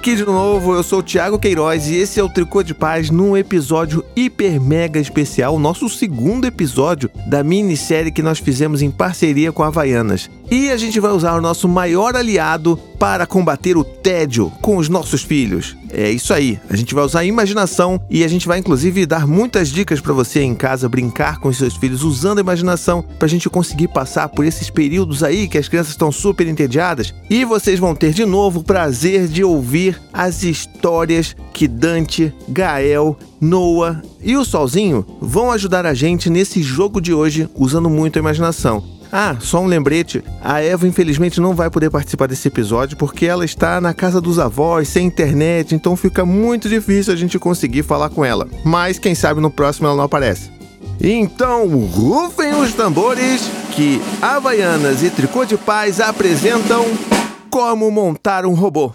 aqui de novo, eu sou o Thiago Queiroz e esse é o Tricô de Paz num episódio hiper mega especial, nosso segundo episódio da minissérie que nós fizemos em parceria com a Havaianas. E a gente vai usar o nosso maior aliado para combater o tédio com os nossos filhos. É isso aí, a gente vai usar a imaginação e a gente vai inclusive dar muitas dicas para você em casa brincar com os seus filhos usando a imaginação para a gente conseguir passar por esses períodos aí que as crianças estão super entediadas e vocês vão ter de novo o prazer de ouvir as histórias que Dante, Gael, Noah e o Solzinho vão ajudar a gente nesse jogo de hoje usando muito a imaginação. Ah, só um lembrete, a Eva infelizmente não vai poder participar desse episódio porque ela está na casa dos avós, sem internet, então fica muito difícil a gente conseguir falar com ela. Mas quem sabe no próximo ela não aparece. Então, rufem os tambores que Havaianas e Tricô de Paz apresentam Como Montar um Robô.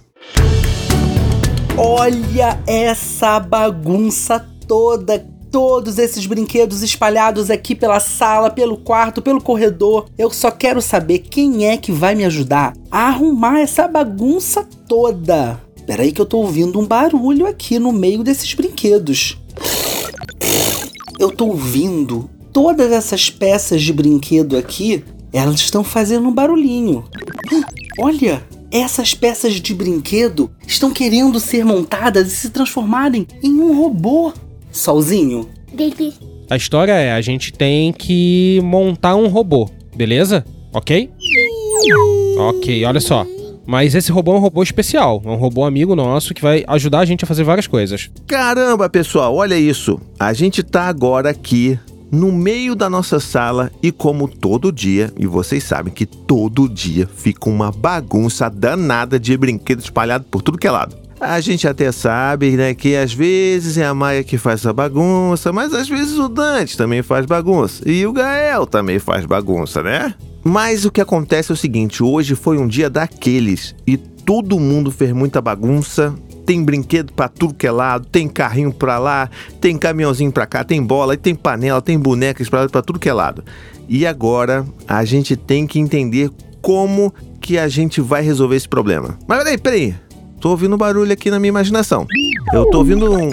Olha essa bagunça toda! Todos esses brinquedos espalhados aqui pela sala, pelo quarto, pelo corredor. Eu só quero saber quem é que vai me ajudar a arrumar essa bagunça toda. Peraí que eu tô ouvindo um barulho aqui no meio desses brinquedos. Eu tô ouvindo todas essas peças de brinquedo aqui, elas estão fazendo um barulhinho. Olha, essas peças de brinquedo estão querendo ser montadas e se transformarem em um robô. Solzinho. A história é, a gente tem que montar um robô, beleza? Ok? Ok, olha só. Mas esse robô é um robô especial, é um robô amigo nosso que vai ajudar a gente a fazer várias coisas. Caramba, pessoal, olha isso. A gente tá agora aqui no meio da nossa sala e como todo dia, e vocês sabem que todo dia fica uma bagunça danada de brinquedo espalhado por tudo que é lado. A gente até sabe, né, que às vezes é a Maia que faz essa bagunça, mas às vezes o Dante também faz bagunça. E o Gael também faz bagunça, né? Mas o que acontece é o seguinte, hoje foi um dia daqueles e todo mundo fez muita bagunça. Tem brinquedo pra tudo que é lado, tem carrinho pra lá, tem caminhãozinho pra cá, tem bola, tem panela, tem bonecas pra tudo que é lado. E agora a gente tem que entender como que a gente vai resolver esse problema. Mas peraí. Tô ouvindo um barulho aqui na minha imaginação. Eu tô ouvindo um...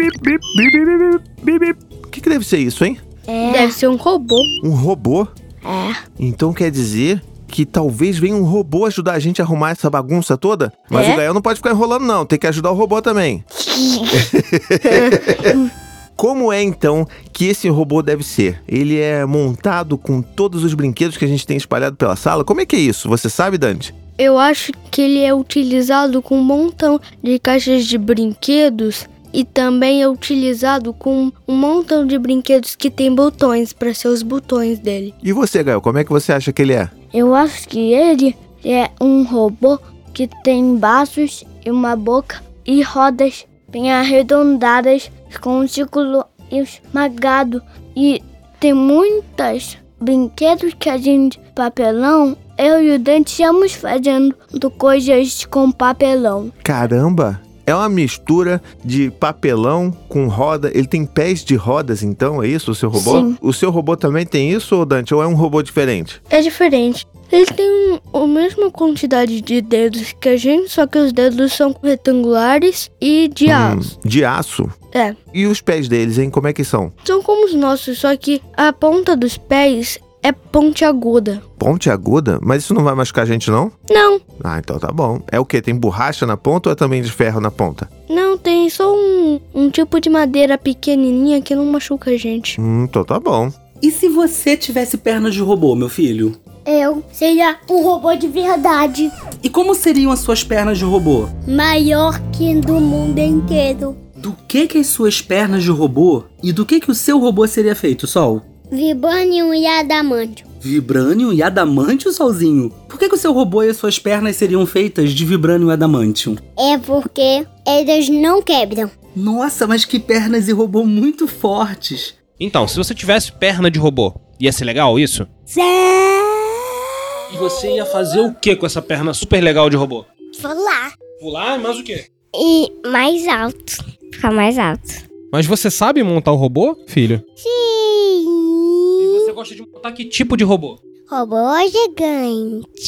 O que deve ser isso, hein? Deve ser um robô. Um robô? É. Então quer dizer que talvez venha um robô ajudar a gente a arrumar essa bagunça toda? Mas o Gael não pode ficar enrolando não, tem que ajudar o robô também. Como é então que esse robô deve ser? Ele é montado com todos os brinquedos que a gente tem espalhado pela sala? Como é que é isso? Você sabe, Dante? Eu acho que ele é utilizado com um montão de caixas de brinquedos e também é utilizado com um montão de brinquedos que tem botões para ser os botões dele. E você, Gael, como é que você acha que ele é? Eu acho que ele é um robô que tem braços e uma boca e rodas bem arredondadas com um círculo esmagado e tem muitos brinquedos que a gente papelão. Eu e o Dante estamos fazendo coisas com papelão. Caramba! É uma mistura de papelão com roda. Ele tem pés de rodas, então? É isso o seu robô? Sim. O seu robô também tem isso, Dante? Ou é um robô diferente? É diferente. Ele tem a mesma quantidade de dedos que a gente, só que os dedos são retangulares e de aço. De aço? É. E os pés deles, hein? Como é que são? São como os nossos, só que a ponta dos pés é pontiaguda. Pontiaguda? Mas isso não vai machucar a gente, não? Não. Ah, então tá bom. É o quê? Tem borracha na ponta ou é também de ferro na ponta? Não, tem só um tipo de madeira pequenininha que não machuca a gente. Então tá bom. E se você tivesse pernas de robô, meu filho? Eu seria um robô de verdade. E como seriam as suas pernas de robô? Maior que do mundo inteiro. Do que as suas pernas de robô e do que o seu robô seria feito, Sol? Vibranium e adamantio. Vibranium e adamantio, Solzinho? Por que o seu robô e as suas pernas seriam feitas de vibranium e adamantium? É porque eles não quebram. Nossa, mas que pernas e robô muito fortes. Então, se você tivesse perna de robô, ia ser legal isso? Sim. E você ia fazer o que com essa perna super legal de robô? Pular. Pular, mas o quê? E mais alto. Ficar mais alto. Mas você sabe montar o robô, filho? Sim. E você gosta de montar que tipo de robô? Robô gigante.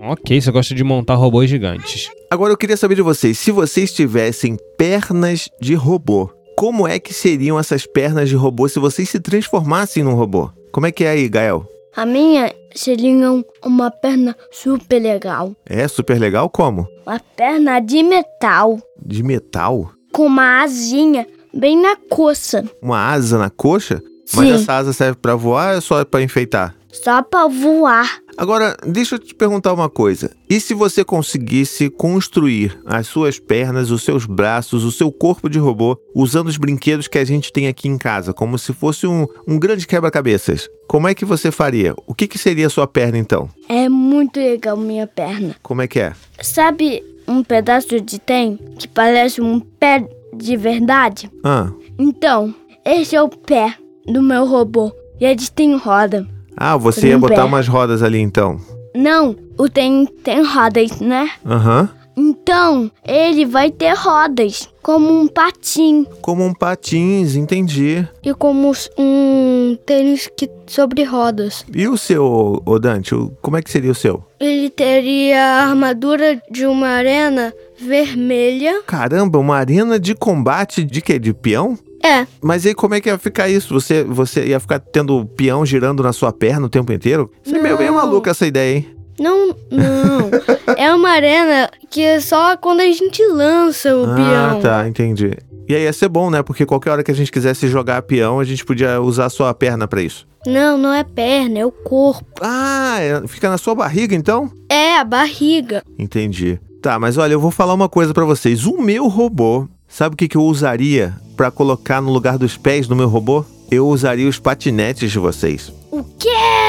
Ok, você gosta de montar robôs gigantes. Agora eu queria saber de vocês, se vocês tivessem pernas de robô, como é que seriam essas pernas de robô se vocês se transformassem num robô? Como é que é aí, Gael? A minha seria uma perna super legal. É super legal como? Uma perna de metal, De metal? com uma asinha bem na coxa. Uma asa na coxa? Mas Sim. essa asa serve pra voar ou é só pra enfeitar? Só pra voar. Agora, deixa eu te perguntar uma coisa. E se você conseguisse construir as suas pernas, os seus braços, o seu corpo de robô, usando os brinquedos que a gente tem aqui em casa, como se fosse um grande quebra-cabeças? Como é que você faria? O que seria a sua perna, então? É muito legal minha perna. Como é que é? Sabe um pedaço de trem que parece um pé de verdade? Ah, Então, esse é o pé do meu robô. E eles têm roda. você ia Um botar pé. umas rodas ali, então. Não, o trem tem rodas, né? Aham. Então, ele vai ter rodas, como um patim. Como um patins, entendi. E como um tênis sobre rodas. E o seu, ô Dante, como é que seria o seu? Ele teria a armadura de uma arena vermelha. Caramba, uma arena de combate de quê? De peão? É, Mas aí como é que ia ficar isso? Você ia ficar tendo peão girando na sua perna o tempo inteiro? Isso é meio Não. maluca essa ideia, hein? não. É uma arena que é só quando a gente lança o peão. Tá, entendi. E aí ia ser bom, né? Porque qualquer hora que a gente quisesse jogar peão, a gente podia usar só a perna pra isso. Não é perna, é o corpo. Fica na sua barriga, então? É, a barriga. Entendi. Tá, mas olha, eu vou falar uma coisa pra vocês. O meu robô, sabe o que eu usaria pra colocar no lugar dos pés do meu robô? Eu usaria os patinetes de vocês. O quê?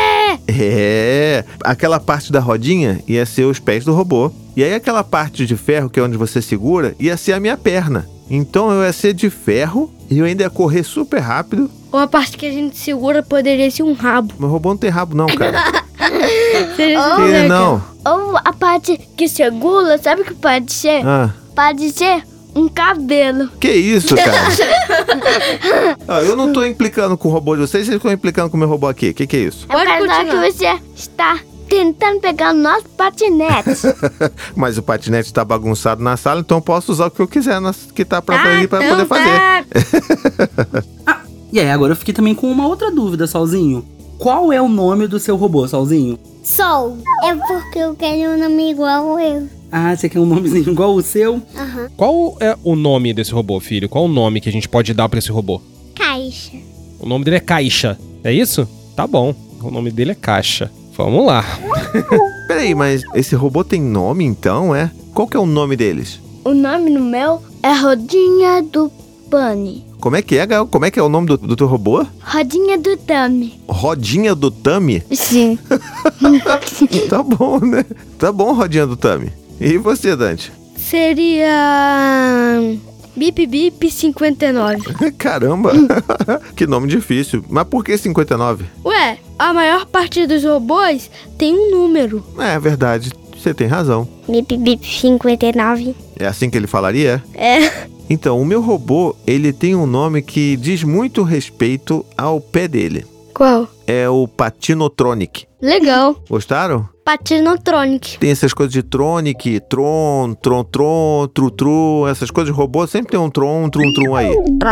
Aquela parte da rodinha ia ser os pés do robô. E aí aquela parte de ferro, que é onde você segura, ia ser a minha perna. Então eu ia ser de ferro e eu ainda ia correr super rápido. Ou a parte que a gente segura poderia ser um rabo. Meu robô não tem rabo não, cara. Seria Oh, super Ele legal. não. Ou a parte que segura, sabe o que pode ser? Pode ser um cabelo. Que isso, cara? Eu não tô implicando com o robô de vocês, vocês estão implicando com o meu robô aqui. Que é isso? É Pode verdade que continuar. você está tentando pegar o nosso patinete. Mas o patinete tá bagunçado na sala, então eu posso usar o que eu quiser que tá pra ali pra então poder fazer. E aí, agora eu fiquei também com uma outra dúvida, Solzinho. Qual é o nome do seu robô, Solzinho? Sol. É porque eu quero um nome igual eu. Ah, você quer um nomezinho igual o seu? Qual é o nome desse robô, filho? Qual o nome que a gente pode dar pra esse robô? Caixa. O nome dele é Caixa, é isso? Tá bom, o nome dele é Caixa. Vamos lá. Peraí, mas esse robô tem nome então, é? Qual que é o nome deles? O nome no meu é Rodinha do Pane. Como é que é, Gael? Como é que é o nome do teu robô? Rodinha do Tami. Rodinha do Tami? Sim. Tá bom, né? Tá bom, Rodinha do Tami. E você, Dante? Seria... Bip Bip 59. Caramba, que nome difícil. Mas por que 59? Ué, a maior parte dos robôs tem um número. É verdade, você tem razão. Bip Bip 59. É assim que ele falaria? É. Então, o meu robô, ele tem um nome que diz muito respeito ao pé dele. Qual? É o Patinotronic. Legal. Gostaram? Patinotronic. Tem essas coisas de Tronic, Tron, Tru, essas coisas de robô, sempre tem um Tron aí.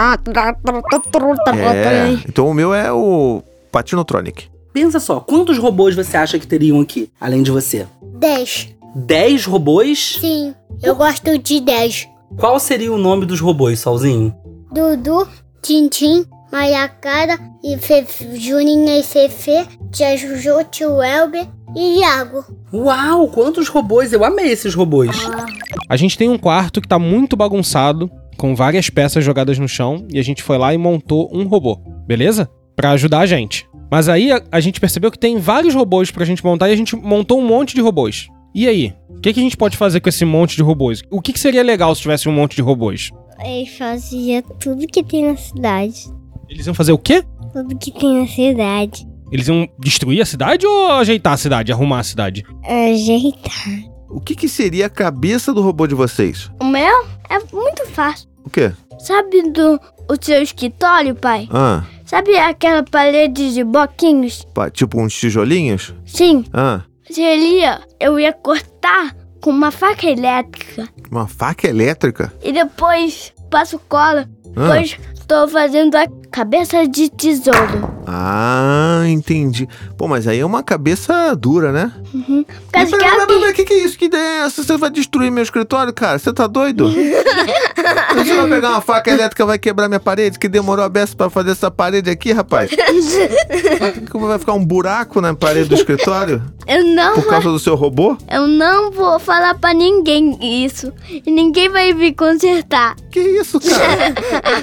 Então o meu é o Patinotronic. Pensa só, quantos robôs você acha que teriam aqui, além de você? 10. 10 robôs? Sim, eu gosto de 10. Qual seria o nome dos robôs, Solzinho? Dudu, Tintim, Mariacara, e Juninha e Fefe, Tia Juju, Tio Elber e Iago. Uau, quantos robôs! Eu amei esses robôs. A gente tem um quarto que tá muito bagunçado, com várias peças jogadas no chão, e a gente foi lá e montou um robô, beleza? Pra ajudar a gente. Mas aí a gente percebeu que tem vários robôs pra gente montar e a gente montou um monte de robôs. E aí? O que a gente pode fazer com esse monte de robôs? O que seria legal se tivesse um monte de robôs? Ele fazia tudo que tem na cidade. Eles iam fazer o quê? Tudo que tem na cidade. Eles iam destruir a cidade ou ajeitar a cidade, arrumar a cidade? Ajeitar. O que seria a cabeça do robô de vocês? O meu é muito fácil. O quê? Sabe o seu escritório, pai? Sabe aquela parede de bloquinhos? Tipo uns tijolinhos? Sim. eu ia cortar com uma faca elétrica. Uma faca elétrica? E depois passo cola. Depois tô fazendo a cabeça de tesouro. Ah, entendi. Pô, mas aí é uma cabeça dura, né? Caso que Peraí, que é isso? Que ideia é essa? Você vai destruir meu escritório, cara? Você tá doido? Você vai pegar uma faca elétrica e vai quebrar minha parede? Que demorou a beça pra fazer essa parede aqui, rapaz? Como vai ficar um buraco na parede do escritório? Por causa do seu robô? Eu não vou falar pra ninguém isso. E ninguém vai vir consertar. Que isso, cara?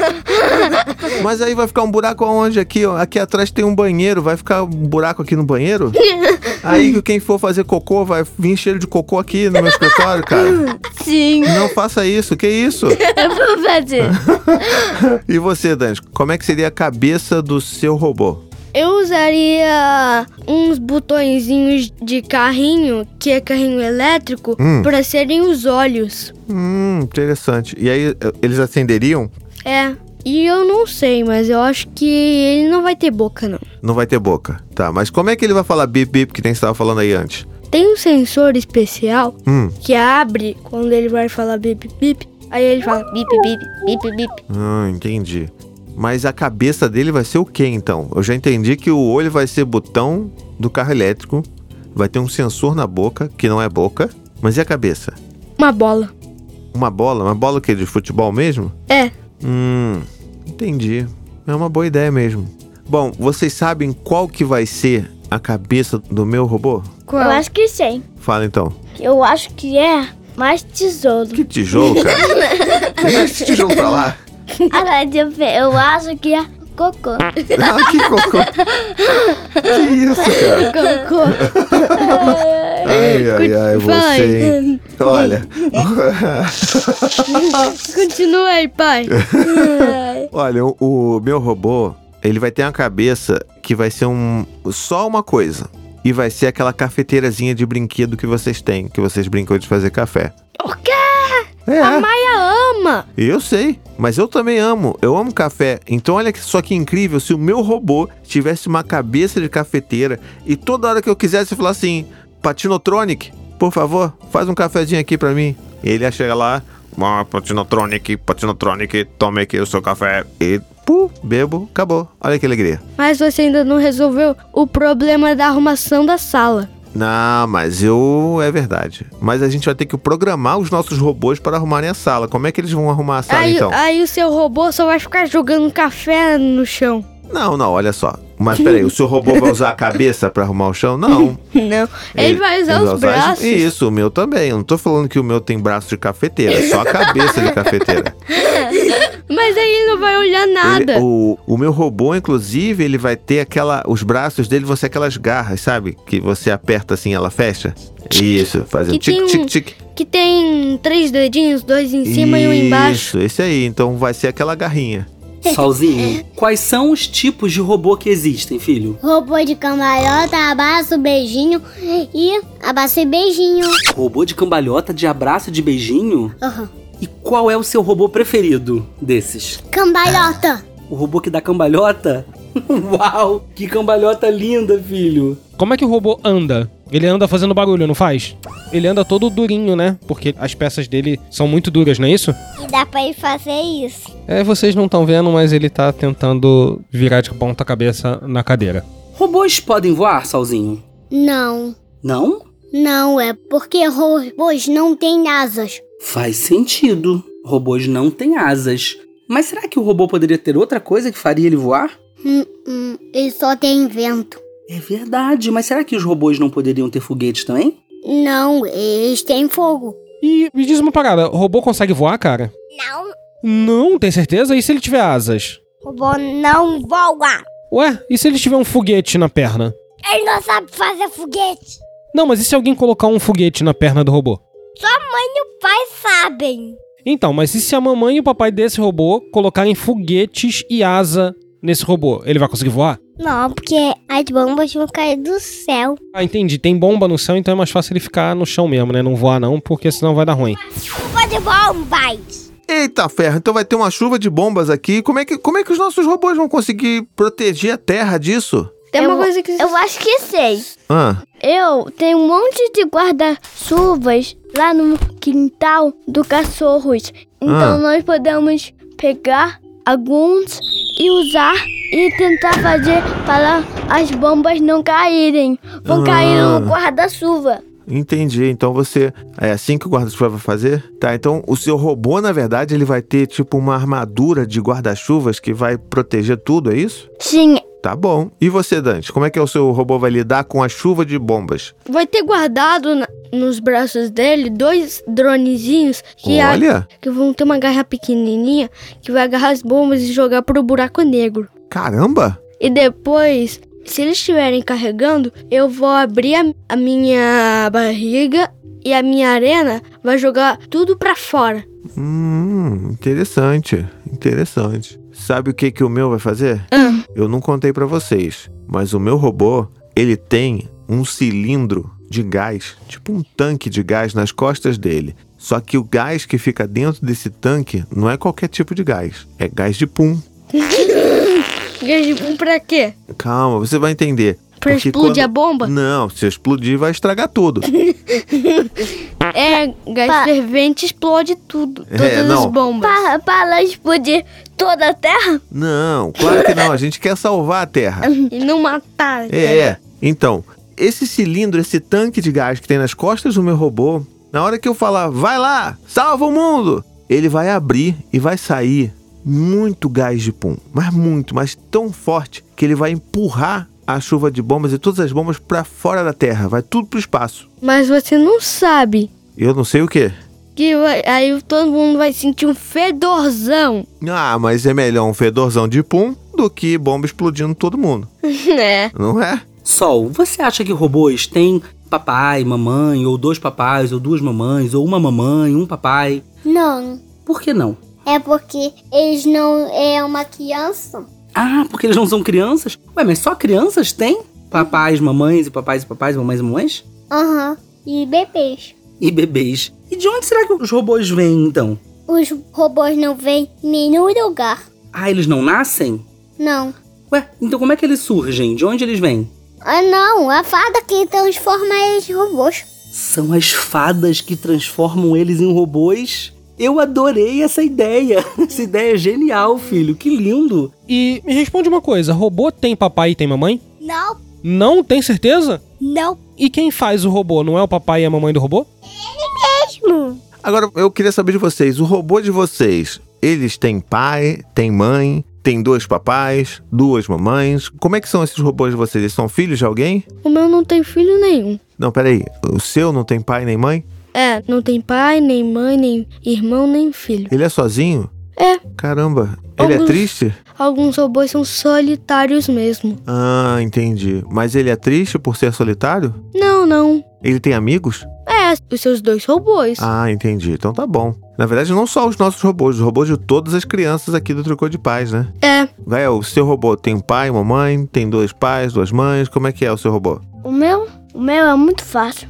Mas aí vai ficar um buraco aonde? Aqui, ó. Aqui atrás tem um banheiro. Vai ficar um buraco aqui no banheiro? Aí quem for fazer cocô vai vir cheiro de cocô aqui no meu escritório, cara. Sim. Não faça isso. Que isso? Eu vou fazer. E você, Dante? Como é que seria a cabeça do seu robô? Eu usaria uns botõezinhos de carrinho, que é carrinho elétrico, pra serem os olhos. Interessante. E aí, eles acenderiam? É. E eu não sei, mas eu acho que ele não vai ter boca, não. Não vai ter boca. Tá, mas como é que ele vai falar bip bip, que nem você estava falando aí antes? Tem um sensor especial que abre quando ele vai falar bip bip. Aí ele fala bip bip, bip bip. Entendi. Mas a cabeça dele vai ser o quê, então? Eu já entendi que o olho vai ser botão do carro elétrico. Vai ter um sensor na boca, que não é boca. Mas e a cabeça? Uma bola. Uma bola? Uma bola o quê? De futebol mesmo? É. Entendi. É uma boa ideia mesmo. Bom, vocês sabem qual que vai ser a cabeça do meu robô? Qual? Eu acho que sim. Fala então. Eu acho que é mais tesouro. Que tijolo, cara? Deixa esse tijolo pra lá. Eu acho que é cocô. Ah, que cocô. Que isso, cara? Cocô. Ai, você, hein? Olha. Continua aí, pai. Olha, o meu robô, ele vai ter uma cabeça que vai ser só uma coisa. E vai ser aquela cafeteirazinha de brinquedo que vocês têm, que vocês brincam de fazer café. O quê? É. A Maia ama. Eu sei, mas eu também amo. Eu amo café. Então olha só que incrível se o meu robô tivesse uma cabeça de cafeteira e toda hora que eu quisesse falar assim, Patinotronic, por favor, faz um cafezinho aqui pra mim. E ele ia chegar lá, Patinotronic, tome aqui o seu café. E bebo, acabou. Olha que alegria. Mas você ainda não resolveu o problema da arrumação da sala. Não, mas é verdade. Mas a gente vai ter que programar os nossos robôs para arrumarem a sala. Como é que eles vão arrumar a sala, então? Aí o seu robô só vai ficar jogando café no chão. Não, olha só. Mas peraí, o seu robô vai usar a cabeça pra arrumar o chão? Não. Não, ele vai usar os braços. Isso, o meu também. Eu não tô falando que o meu tem braço de cafeteira, é só a cabeça de cafeteira. Mas aí ele não vai olhar nada. O meu robô, inclusive, ele vai ter os braços dele vão ser aquelas garras, sabe? Que você aperta assim, ela fecha. Isso, fazendo tic. Que tem 3 dedinhos, 2 em cima e 1 embaixo. Isso, esse aí. Então vai ser aquela garrinha. Solzinho, quais são os tipos de robô que existem, filho? Robô de cambalhota, abraço, beijinho e abraço e beijinho. Robô de cambalhota, de abraço, de beijinho? E qual é o seu robô preferido desses? Cambalhota. O robô que dá cambalhota? Uau, que cambalhota linda, filho. Como é que o robô anda? Ele anda fazendo barulho, não faz? Ele anda todo durinho, né? Porque as peças dele são muito duras, não é isso? E dá pra ele fazer isso. Vocês não estão vendo, mas ele tá tentando virar de ponta cabeça na cadeira. Robôs podem voar, Solzinho? Não. Não? Não, é porque robôs não têm asas. Faz sentido. Robôs não têm asas. Mas será que o robô poderia ter outra coisa que faria ele voar? Ele só tem vento. É verdade, mas será que os robôs não poderiam ter foguetes também? Não, eles têm fogo. E me diz uma parada, o robô consegue voar, cara? Não. Não, tem certeza? E se ele tiver asas? Robô não voa. Ué, e se ele tiver um foguete na perna? Ele não sabe fazer foguete. Não, mas e se alguém colocar um foguete na perna do robô? Sua mãe e o pai sabem. Então, mas e se a mamãe e o papai desse robô colocarem foguetes e asa nesse robô? Ele vai conseguir voar? Não, porque as bombas vão cair do céu. Ah, entendi. Tem bomba no céu, então é mais fácil ele ficar no chão mesmo, né? Não voar não, porque senão vai dar ruim. Chuva de bombas. Eita ferro, então vai ter uma chuva de bombas aqui. Como é que os nossos robôs vão conseguir proteger a Terra disso? Tem uma coisa que... Eu acho que sei. Ah, Eu tenho um monte de guarda-chuvas lá no quintal do cachorros. Então nós podemos pegar alguns e usar e tentar fazer para as bombas não caírem. Vão cair no guarda-chuva. entendi. Então você... É assim que o guarda-chuva vai fazer? Tá, então o seu robô, na verdade, ele vai ter tipo uma armadura de guarda-chuvas que vai proteger tudo, é isso? Sim, Tá bom. E você, Dante? Como é que o seu robô vai lidar com a chuva de bombas? Vai ter guardado nos braços dele 2 dronezinhos Olha! que vão ter uma garra pequenininha que vai agarrar as bombas e jogar pro buraco negro. Caramba! E depois, se eles estiverem carregando, eu vou abrir a minha barriga e a minha arena vai jogar tudo pra fora. Interessante. Interessante. Sabe o que o meu vai fazer? Eu não contei pra vocês, mas o meu robô, ele tem um cilindro de gás, tipo um tanque de gás nas costas dele. Só que o gás que fica dentro desse tanque não é qualquer tipo de gás, é gás de pum. Gás de pum pra quê? Calma, você vai entender. Pra Porque explodir a bomba? Não, se explodir vai estragar tudo. Gás fervente explode tudo. Todas não. as bombas. para explodir toda a Terra? Não, claro que não, a gente quer salvar a Terra. E não matar. Então, esse cilindro, esse tanque de gás que tem nas costas do meu robô, na hora que eu falar, vai lá, salva o mundo, ele vai abrir e vai sair muito gás de pum. Mas tão forte que ele vai empurrar a chuva de bombas e todas as bombas pra fora da Terra. Vai tudo pro espaço. Mas você não sabe Eu não sei o quê. que aí todo mundo vai sentir um fedorzão. Ah, mas é melhor um fedorzão de pum do que bomba explodindo todo mundo. É. Não é? Sol, você acha que robôs têm papai, mamãe, ou 2 papais, ou 2 mamães, ou uma mamãe, um papai? Não. Por que não? É porque eles não é uma criança. Ah, porque eles não são crianças? Ué, mas só crianças têm? Papais, mamães e papais, mamães e mamães? Aham. E bebês. E bebês. E de onde será que os robôs vêm, então? Os robôs não vêm em nenhum lugar. Ah, eles não nascem? Não. Ué, então como é que eles surgem? De onde eles vêm? Ah, não. A fada que transforma eles em robôs. São as fadas que transformam eles em robôs? Eu adorei essa ideia. Essa ideia é genial, filho. Que lindo. E me responde uma coisa, robô tem papai e tem mamãe? Não. Não, tem certeza? Não. E quem faz o robô, não é o papai e a mamãe do robô? Mesmo. Agora, eu queria saber de vocês, o robô de vocês, eles têm pai, têm mãe, têm 2 papais, 2 mamães? Como é que são esses robôs de vocês? Eles são filhos de alguém? O meu não tem filho nenhum. Não, peraí, o seu não tem pai nem mãe? Não tem pai, nem mãe, nem irmão, nem filho. Ele é sozinho? É. Caramba, ele é triste? Alguns robôs são solitários mesmo. Ah, entendi. Mas ele é triste por ser solitário? Não. Ele tem amigos? Os seus 2 robôs. Ah, entendi. Então tá bom. Na verdade, não só os nossos robôs, os robôs de todas as crianças aqui do Tricô de Paz, né? Gael, o seu robô tem um pai, uma mãe, tem 2 pais, 2 mães, como é que é o seu robô? O meu é muito fácil.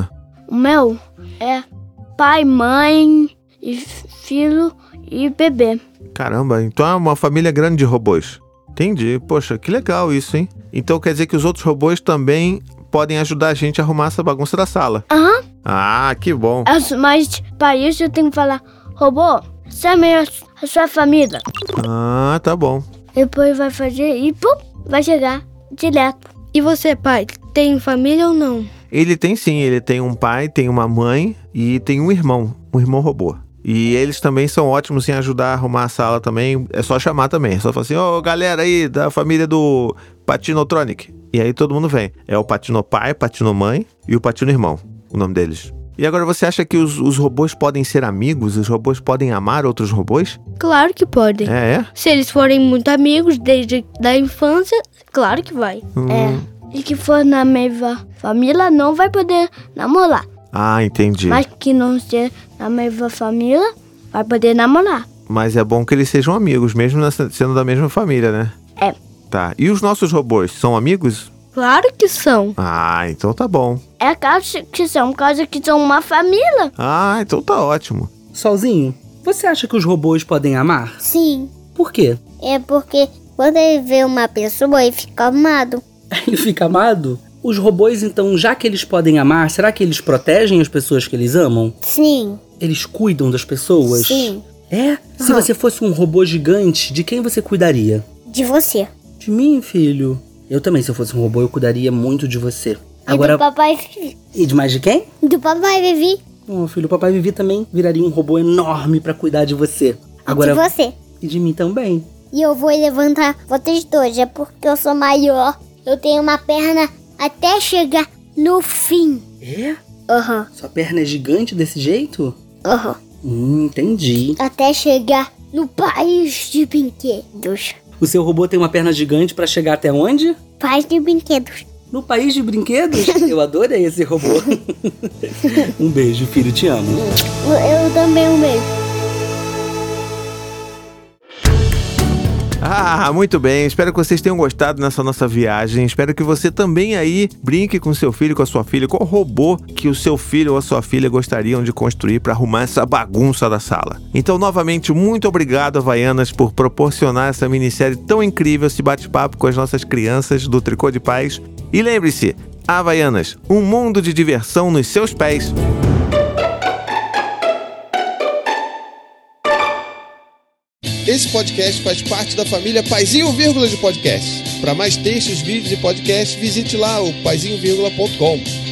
O meu é pai, mãe, e filho e bebê. Caramba, então é uma família grande de robôs. Entendi. Poxa, que legal isso, hein? Então quer dizer que os outros robôs também podem ajudar a gente a arrumar essa bagunça da sala. Aham. Ah, que bom. Mas para isso eu tenho que falar, robô, chame a sua família. Ah, tá bom. Depois vai fazer e pum, vai chegar direto. E você, pai, tem família ou não? Ele tem sim, ele tem um pai, tem uma mãe e tem um irmão robô. E eles também são ótimos em ajudar a arrumar a sala também. É só chamar também. É só falar assim, ô galera aí da família do Patinotronic. E aí todo mundo vem. É o Patino pai, Patino mãe e o Patino irmão. O nome deles. E agora você acha que os robôs podem ser amigos? Os robôs podem amar outros robôs? Claro que podem. É? Se eles forem muito amigos desde a infância, claro que vai. E que for na mesma família não vai poder namorar. Ah, entendi. Mas que não ser na mesma família, vai poder namorar. Mas é bom que eles sejam amigos, mesmo sendo da mesma família, né? É. Tá. E os nossos robôs são amigos? Claro que são. Ah, então tá bom. É caso que são uma família. Ah, então tá ótimo. Solzinho, você acha que os robôs podem amar? Sim. Por quê? É porque quando ele vê uma pessoa, ele fica amado. Ele fica amado? Os robôs, então, já que eles podem amar, será que eles protegem as pessoas que eles amam? Sim. Eles cuidam das pessoas? Sim. É? Se você fosse um robô gigante, de quem você cuidaria? De você. De mim, filho. Eu também, se eu fosse um robô, eu cuidaria muito de você. Agora... E do papai Vivi. E de mais de quem? Do papai Vivi. Oh, filho, o papai Vivi também viraria um robô enorme pra cuidar de você. Agora... E de você. E de mim também. E eu vou levantar vocês dois, é porque eu sou maior. Eu tenho uma perna até chegar no fim. É? Aham. Sua perna é gigante desse jeito? Aham. Entendi. Até chegar no país de brinquedos. O seu robô tem uma perna gigante pra chegar até onde? País de brinquedos. No país de brinquedos? Eu adorei esse robô. Um beijo, filho, te amo. Eu também um beijo. Ah, muito bem. Espero que vocês tenham gostado nessa nossa viagem. Espero que você também aí brinque com seu filho, com a sua filha, com o robô que o seu filho ou a sua filha gostariam de construir para arrumar essa bagunça da sala. Então, novamente, muito obrigado, Havaianas, por proporcionar essa minissérie tão incrível, esse bate-papo com as nossas crianças do Tricô de Paz. E lembre-se, Havaianas, um mundo de diversão nos seus pés. Esse podcast faz parte da família Paizinho Vírgula de Podcast. Para mais textos, vídeos e podcasts, visite lá o paizinho.com.